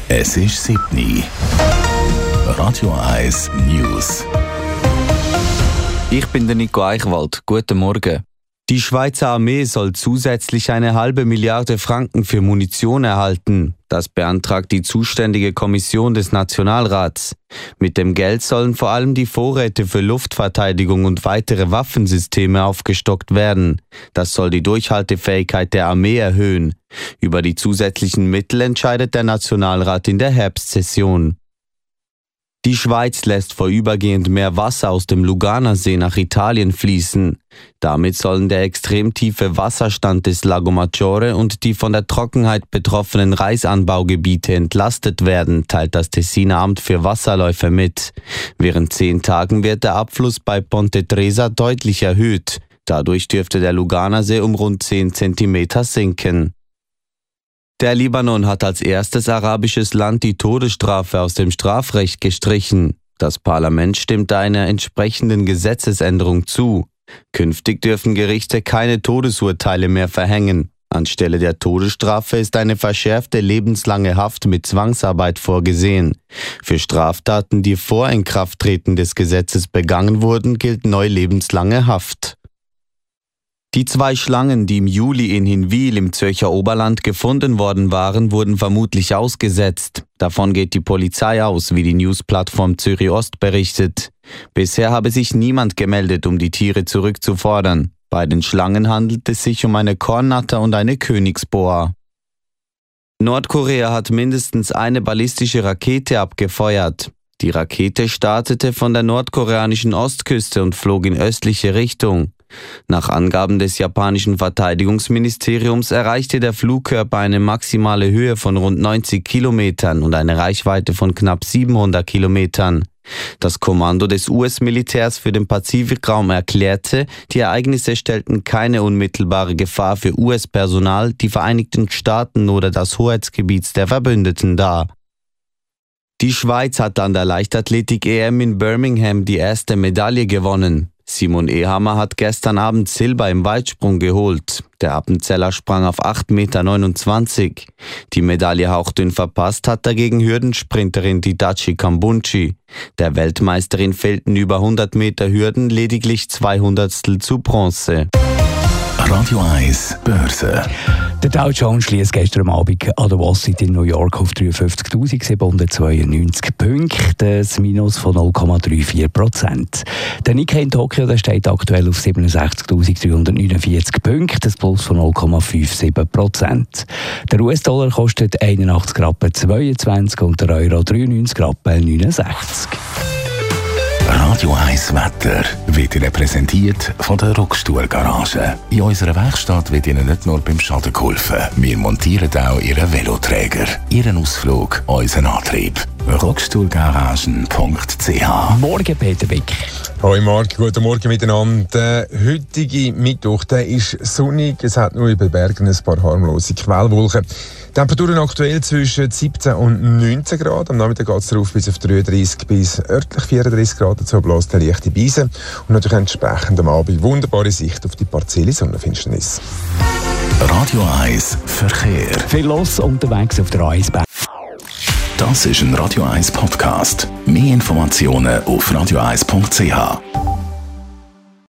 Es ist 7 Uhr. Radio 1 News. Ich bin der Nico Eichwald. Guten Morgen. Die Schweizer Armee soll zusätzlich 1,5 Milliarde Franken für Munition erhalten. Das beantragt die zuständige Kommission des Nationalrats. Mit dem Geld sollen vor allem die Vorräte für Luftverteidigung und weitere Waffensysteme aufgestockt werden. Das soll die Durchhaltefähigkeit der Armee erhöhen. Über die zusätzlichen Mittel entscheidet der Nationalrat in der Herbstsession. Die Schweiz lässt vorübergehend mehr Wasser aus dem Luganersee nach Italien fließen. Damit sollen der extrem tiefe Wasserstand des Lago Maggiore und die von der Trockenheit betroffenen Reisanbaugebiete entlastet werden, teilt das Tessiner Amt für Wasserläufe mit. Während 10 Tagen wird der Abfluss bei Ponte Tresa deutlich erhöht. Dadurch dürfte der Luganersee um rund 10 Zentimeter sinken. Der Libanon hat als erstes arabisches Land die Todesstrafe aus dem Strafrecht gestrichen. Das Parlament stimmte einer entsprechenden Gesetzesänderung zu. Künftig dürfen Gerichte keine Todesurteile mehr verhängen. Anstelle der Todesstrafe ist eine verschärfte lebenslange Haft mit Zwangsarbeit vorgesehen. Für Straftaten, die vor Inkrafttreten des Gesetzes begangen wurden, gilt neu lebenslange Haft. Die 2 Schlangen, die im Juli in Hinwil im Zürcher Oberland gefunden worden waren, wurden vermutlich ausgesetzt. Davon geht die Polizei aus, wie die Newsplattform Zürich Ost berichtet. Bisher habe sich niemand gemeldet, um die Tiere zurückzufordern. Bei den Schlangen handelt es sich um eine Kornnatter und eine Königsboa. Nordkorea hat mindestens eine ballistische Rakete abgefeuert. Die Rakete startete von der nordkoreanischen Ostküste und flog in östliche Richtung. Nach Angaben des japanischen Verteidigungsministeriums erreichte der Flugkörper eine maximale Höhe von rund 90 Kilometern und eine Reichweite von knapp 700 Kilometern. Das Kommando des US-Militärs für den Pazifikraum erklärte, die Ereignisse stellten keine unmittelbare Gefahr für US-Personal, die Vereinigten Staaten oder das Hoheitsgebiet der Verbündeten dar. Die Schweiz hat an der Leichtathletik-EM in Birmingham die erste Medaille gewonnen. Simon Ehammer hat gestern Abend Silber im Weitsprung geholt. Der Appenzeller sprang auf 8,29 Meter. Die Medaille hauchdünn verpasst hat dagegen Hürdensprinterin Didace Kambunchi. Der Weltmeisterin fehlten über 100 Meter Hürden lediglich 200 zu Bronze. Radio 1 Börse. Der Dow Jones schliesst gestern Abend an der Wall Street in New York auf 53.792 Punkte, das Minus von 0,34%. Der Nikkei in Tokio der steht aktuell auf 67.349 Punkte, das Plus von 0,57%. Der US-Dollar kostet 81,22 und der Euro 93,69. Radio 1 Wetter wird Ihnen präsentiert von der Rockstuhl Garage. In unserer Werkstatt wird Ihnen nicht nur beim Schaden geholfen. Wir montieren auch Ihren Veloträger, Ihren Ausflug, unseren Antrieb. Rockstuhlgaragen.ch. Morgen, Peter Bick. Hoi Marc, guten Morgen miteinander. Der heutige Mittwoch der ist sonnig, es hat nur über Bergen ein paar harmlose Quellwolken. Temperaturen aktuell zwischen 17 und 19 Grad. Am Nachmittag geht es darauf bis auf 33 bis örtlich 34 Grad. Dazu bläst eine leichte Brise. Und natürlich entsprechend am Abend wunderbare Sicht auf die partielle Sonnenfinsternis. Radio 1 Verkehr. Viel los unterwegs auf der A1. Das ist ein Radio 1 Podcast. Mehr Informationen auf radio1.ch.